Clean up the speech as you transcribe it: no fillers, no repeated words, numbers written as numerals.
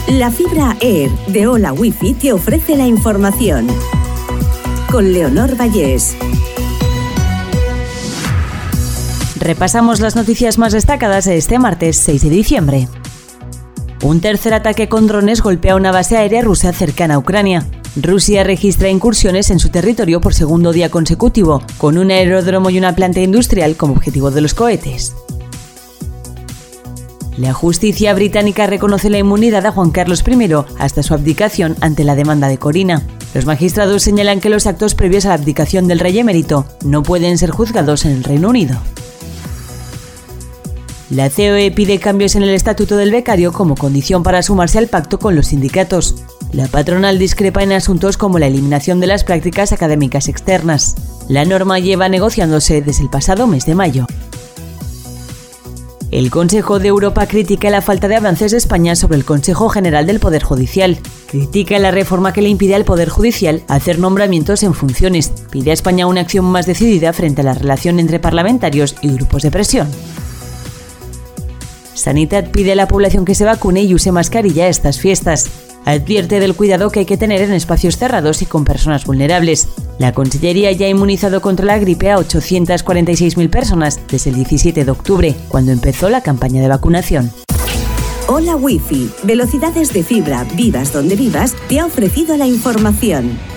La fibra Air de Hola Wifi te ofrece la información. Con Leonor Vallés. Repasamos las noticias más destacadas de este martes 6 de diciembre. Un tercer ataque con drones golpea una base aérea rusa cercana a Ucrania. Rusia registra incursiones en su territorio por segundo día consecutivo, con un aeródromo y una planta industrial como objetivo de los cohetes. La justicia británica reconoce la inmunidad a Juan Carlos I hasta su abdicación ante la demanda de Corina. Los magistrados señalan que los actos previos a la abdicación del rey emérito no pueden ser juzgados en el Reino Unido. La COE pide cambios en el estatuto del becario como condición para sumarse al pacto con los sindicatos. La patronal discrepa en asuntos como la eliminación de las prácticas académicas externas. La norma lleva negociándose desde el pasado mes de mayo. El Consejo de Europa critica la falta de avances de España sobre el Consejo General del Poder Judicial. Critica la reforma que le impide al Poder Judicial hacer nombramientos en funciones. Pide a España una acción más decidida frente a la relación entre parlamentarios y grupos de presión. Sanitat pide a la población que se vacune y use mascarilla estas fiestas. Advierte del cuidado que hay que tener en espacios cerrados y con personas vulnerables. La Consellería ya ha inmunizado contra la gripe a 846.000 personas desde el 17 de octubre, cuando empezó la campaña de vacunación. Hola Wifi, velocidades de fibra, vivas donde vivas, te ha ofrecido la información.